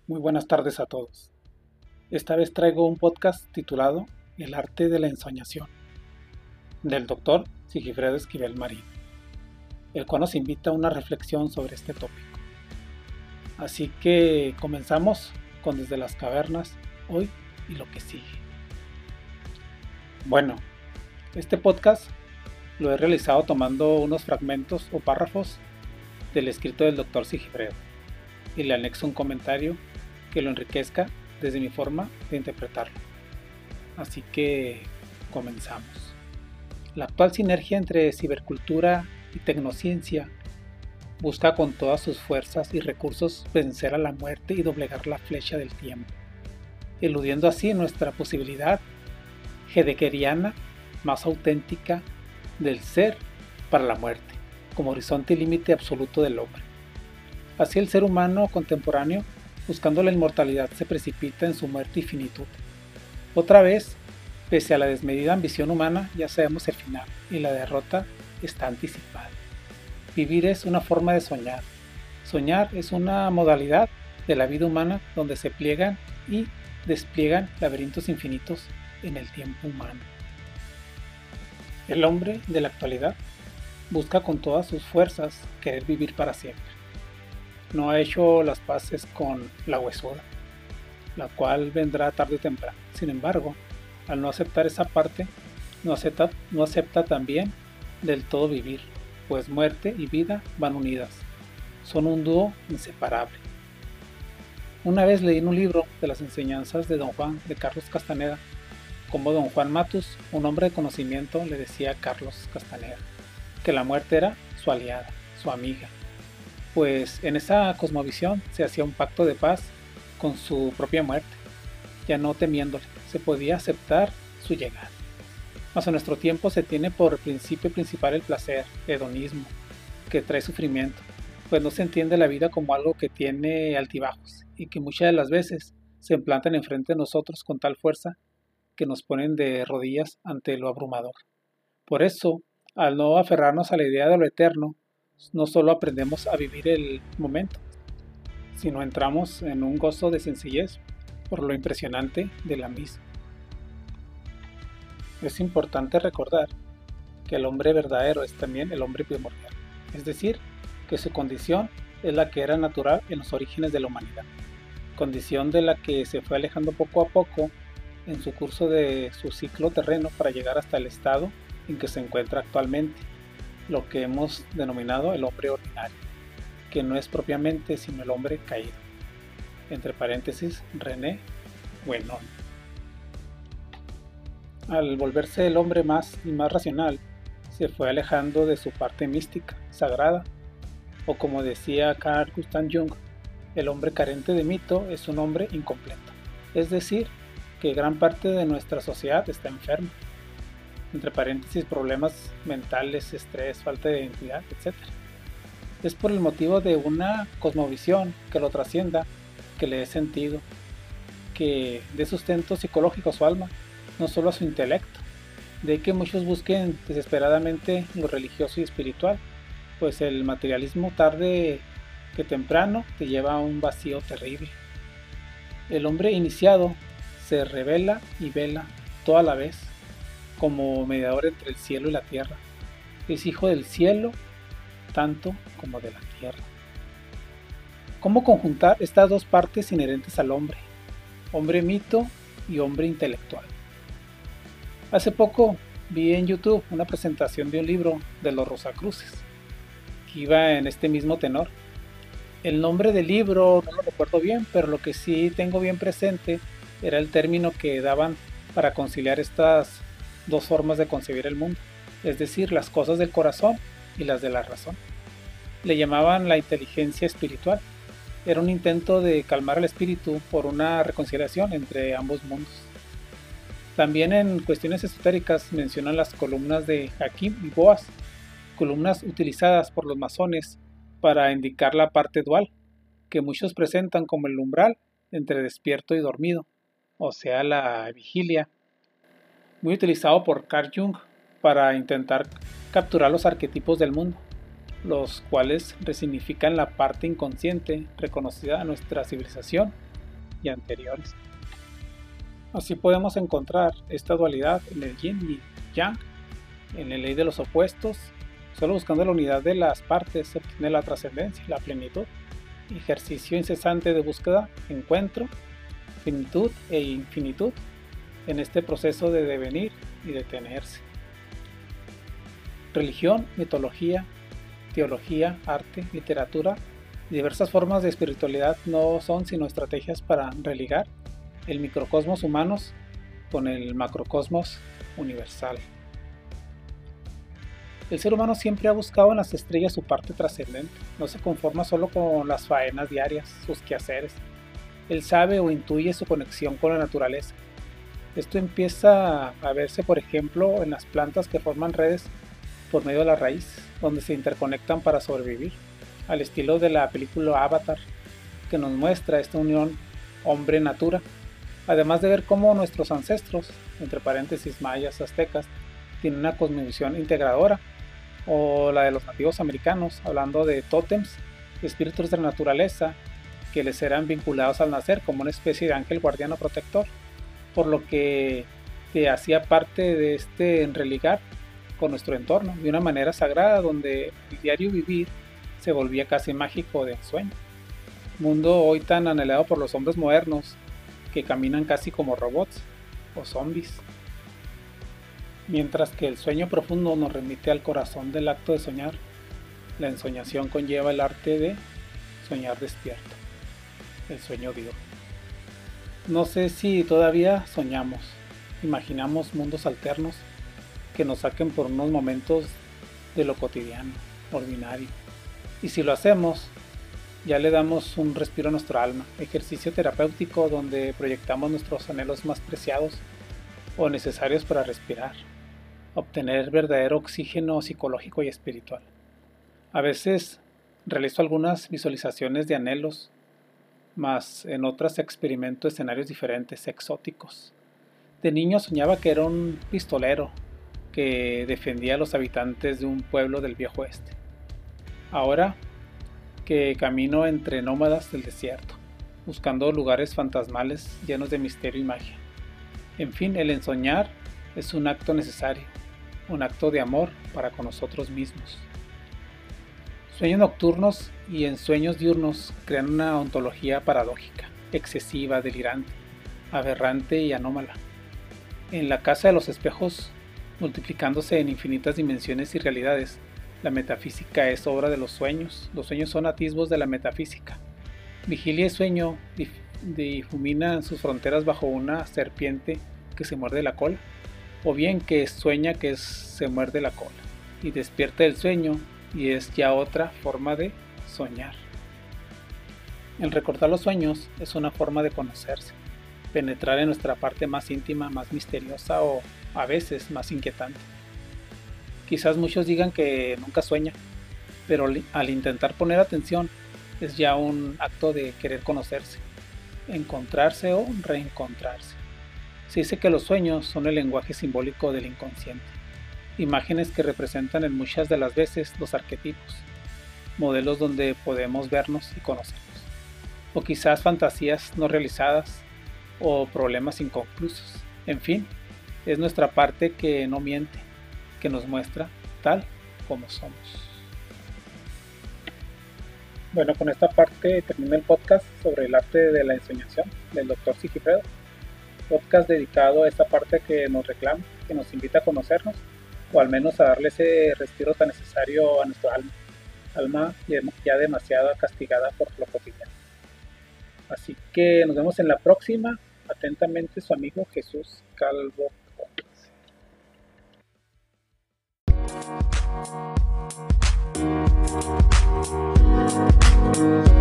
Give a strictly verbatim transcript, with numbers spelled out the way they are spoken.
Muy buenas tardes a todos. Esta vez traigo un podcast titulado El arte de la ensoñación, del doctor Sigifredo Esquivel Marín, el cual nos invita a una reflexión sobre este tópico. Así que comenzamos con Desde las Cavernas, hoy y lo que sigue. Bueno, este podcast lo he realizado tomando unos fragmentos o párrafos del escrito del doctor Sigifredo y le anexo un comentario que lo enriquezca desde mi forma de interpretarlo. Así que comenzamos. La actual sinergia entre cibercultura y tecnociencia busca con todas sus fuerzas y recursos vencer a la muerte y doblegar la flecha del tiempo, eludiendo así nuestra posibilidad heideggeriana más auténtica del ser para la muerte, como horizonte y límite absoluto del hombre. Así el ser humano contemporáneo, buscando la inmortalidad, se precipita en su muerte y finitud. Otra vez, pese a la desmedida ambición humana, ya sabemos el final, y la derrota está anticipada. Vivir es una forma de soñar. Soñar es una modalidad de la vida humana donde se pliegan y despliegan laberintos infinitos en el tiempo humano. El hombre de la actualidad busca con todas sus fuerzas querer vivir para siempre. No ha hecho las paces con la huesuda, la cual vendrá tarde o temprano. Sin embargo, al no aceptar esa parte, no acepta, no acepta también del todo vivir, pues muerte y vida van unidas, son un dúo inseparable. Una vez leí en un libro de las enseñanzas de Don Juan de Carlos Castaneda, como Don Juan Matus, un hombre de conocimiento, le decía a Carlos Castaneda que la muerte era su aliada, su amiga, pues en esa cosmovisión se hacía un pacto de paz con su propia muerte, ya no temiéndole, se podía aceptar su llegada. Mas en nuestro tiempo se tiene por principio principal el placer, el hedonismo, que trae sufrimiento, pues no se entiende la vida como algo que tiene altibajos y que muchas de las veces se implantan enfrente de nosotros con tal fuerza que nos ponen de rodillas ante lo abrumador. Por eso, al no aferrarnos a la idea de lo eterno, no solo aprendemos a vivir el momento, sino entramos en un gozo de sencillez por lo impresionante de la misma. Es importante recordar que el hombre verdadero es también el hombre primordial, es decir, que su condición es la que era natural en los orígenes de la humanidad, condición de la que se fue alejando poco a poco en su curso de su ciclo terreno para llegar hasta el estado en que se encuentra actualmente, lo que hemos denominado el hombre ordinario, que no es propiamente sino el hombre caído. Entre paréntesis, René Guénon. Al volverse el hombre más y más racional, se fue alejando de su parte mística, sagrada, o como decía Carl Gustav Jung, el hombre carente de mito es un hombre incompleto, es decir, que gran parte de nuestra sociedad está enferma, entre paréntesis, problemas mentales, estrés, falta de identidad, etcétera. Es por el motivo de una cosmovisión que lo trascienda, que le dé sentido, que dé sustento psicológico a su alma, no solo a su intelecto. De que muchos busquen desesperadamente lo religioso y espiritual, pues el materialismo tarde que temprano te lleva a un vacío terrible. El hombre iniciado se revela y vela toda la vez como mediador entre el cielo y la tierra. Es hijo del cielo tanto como de la tierra. ¿Cómo conjuntar estas dos partes inherentes al hombre? Hombre mito y hombre intelectual. Hace poco vi en YouTube una presentación de un libro de los Rosacruces que iba en este mismo tenor. El nombre del libro no lo recuerdo bien, pero lo que sí tengo bien presente era el término que daban para conciliar estas dos formas de concebir el mundo, es decir, las cosas del corazón y las de la razón. Le llamaban la inteligencia espiritual. Era un intento de calmar al espíritu por una reconciliación entre ambos mundos. También en cuestiones esotéricas mencionan las columnas de Hakim y Boaz, columnas utilizadas por los masones para indicar la parte dual, que muchos presentan como el umbral entre despierto y dormido, o sea, la vigilia, muy utilizado por Carl Jung para intentar capturar los arquetipos del mundo, los cuales resignifican la parte inconsciente reconocida a nuestra civilización y anteriores. Así podemos encontrar esta dualidad en el yin y yang, en la ley de los opuestos. Solo buscando la unidad de las partes se obtiene la trascendencia, la plenitud. Ejercicio incesante de búsqueda, encuentro, finitud e infinitud en este proceso de devenir y detenerse. Religión, mitología, teología, arte, literatura y diversas formas de espiritualidad no son sino estrategias para religar el microcosmos humanos con el macrocosmos universal. El ser humano siempre ha buscado en las estrellas su parte trascendente, no se conforma solo con las faenas diarias, sus quehaceres. Él sabe o intuye su conexión con la naturaleza. Esto empieza a verse, por ejemplo, en las plantas que forman redes por medio de la raíz, donde se interconectan para sobrevivir, al estilo de la película Avatar, que nos muestra esta unión hombre-natura, además de ver cómo nuestros ancestros, entre paréntesis mayas, aztecas, tienen una cosmovisión integradora, o la de los nativos americanos, hablando de tótems, espíritus de la naturaleza, que les eran vinculados al nacer como una especie de ángel guardiano protector, por lo que te hacía parte de este religar con nuestro entorno, de una manera sagrada, donde el diario vivir se volvía casi mágico de ensueño. Mundo hoy tan anhelado por los hombres modernos, que caminan casi como robots o zombies. Mientras que el sueño profundo nos remite al corazón del acto de soñar, la ensoñación conlleva el arte de soñar despierto, el sueño diurno. No sé si todavía soñamos, imaginamos mundos alternos que nos saquen por unos momentos de lo cotidiano, ordinario. Y si lo hacemos, ya le damos un respiro a nuestro alma, ejercicio terapéutico donde proyectamos nuestros anhelos más preciados o necesarios para respirar, obtener verdadero oxígeno psicológico y espiritual. A veces realizo algunas visualizaciones de anhelos, mas en otras experimento escenarios diferentes, exóticos. De niño soñaba que era un pistolero que defendía a los habitantes de un pueblo del viejo oeste. Ahora que camino entre nómadas del desierto, buscando lugares fantasmales llenos de misterio y magia. En fin, el ensoñar es un acto necesario, un acto de amor para con nosotros mismos. Sueños nocturnos y ensueños diurnos crean una ontología paradójica, excesiva, delirante, aberrante y anómala. En la casa de los espejos, multiplicándose en infinitas dimensiones y realidades, la metafísica es obra de los sueños. Los sueños son atisbos de la metafísica. Vigilia y sueño dif difuminan sus fronteras bajo una serpiente que se muerde la cola, o bien que sueña que es, se muerde la cola, y despierta del sueño y es ya otra forma de soñar. El recordar los sueños es una forma de conocerse, penetrar en nuestra parte más íntima, más misteriosa o a veces más inquietante. Quizás muchos digan que nunca sueña, pero al intentar poner atención es ya un acto de querer conocerse, encontrarse o reencontrarse. Se dice que los sueños son el lenguaje simbólico del inconsciente, imágenes que representan en muchas de las veces los arquetipos, modelos donde podemos vernos y conocernos, o quizás fantasías no realizadas o problemas inconclusos. En fin, es nuestra parte que no miente, que nos muestra tal como somos. Bueno, con esta parte termina el podcast sobre el arte de la ensoñación del doctor Sigifredo. Podcast dedicado a esta parte que nos reclama, que nos invita a conocernos, o al menos a darle ese respiro tan necesario a nuestra alma, alma ya demasiado castigada por lo cotidiano. Así que nos vemos en la próxima. Atentamente, su amigo Jesús Calvo. Thank you.